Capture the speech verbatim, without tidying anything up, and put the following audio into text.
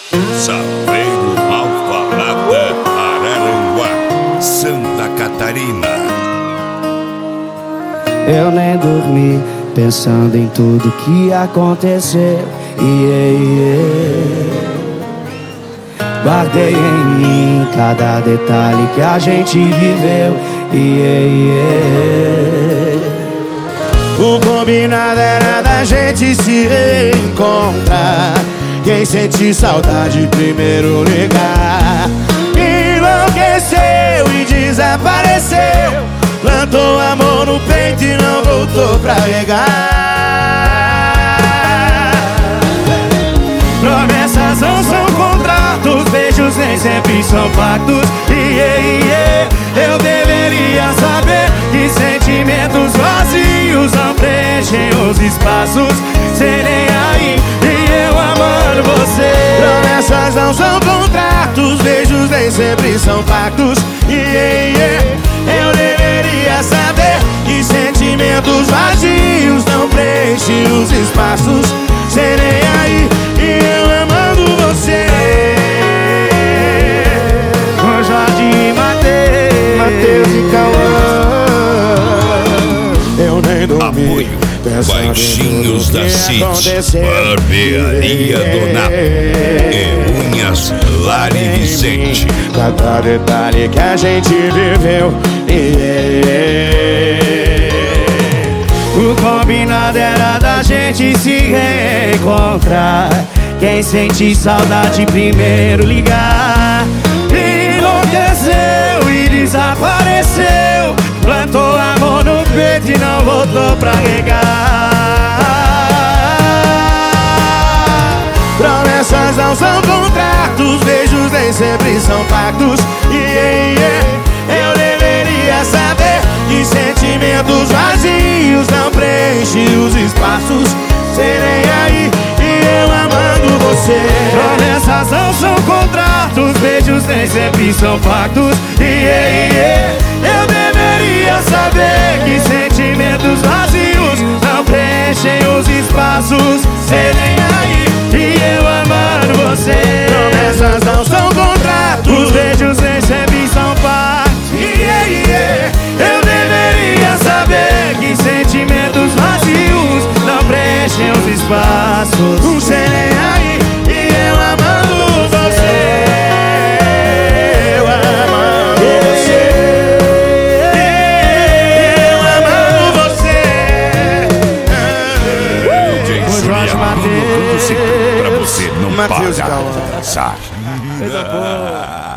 Salveiro, Malfalada, Araranguá, Santa Catarina. Eu nem dormi pensando em tudo que aconteceu. Yeah, yeah. Guardei em mim cada detalhe que a gente viveu. Yeah, yeah. O combinado era da gente se reencontrar. Quem sente saudade primeiro ligar. Enlouqueceu e desapareceu. Plantou amor no peito e não voltou pra regar. Promessas não são contratos, beijos nem sempre são pactos. Yeah, yeah. Eu deveria saber que sentimentos vazios não preenchem os espaços. Serei aí e eu amando você. Promessas não são contratos, beijos nem sempre são pactos. Yeah, yeah. Eu deveria saber que sentimentos vazios não preenchem os espaços. Serei aí e eu amando você. Com Jorge e Mateus, Mateus e Cauã. Eu nem dormi. Baixinhos da City, Barbearia Donato e Unhas Lari Vicente. Cada detalhe que a gente viveu. Yeah. O combinado era da gente se reencontrar. Quem sente saudade primeiro ligar. Enlouqueceu e desapareceu. Plantou amor no peito e não voltou pra regar. Promessas não são contratos, beijos nem sempre são pactos. Yeah, yeah. Eu deveria saber que sentimentos vazios não preenchem os espaços. Serei aí e eu amando você. Promessas não são contratos, beijos nem sempre são pactos. Yeah, yeah. Eu deveria saber que sentimentos vazios não preenchem os espaços. Serei aí e eu amando você. Promessas não são contratos, beijos nem sempre são pactos. Yeah, yeah. Eu deveria saber que sentimentos vazios não preenchem os espaços. Serei aí e eu amando você. Eu amando você. Eu amando você. Com Jorge Mateus, pra você não Mateus parar Cauã. de dançar. Coisa boa.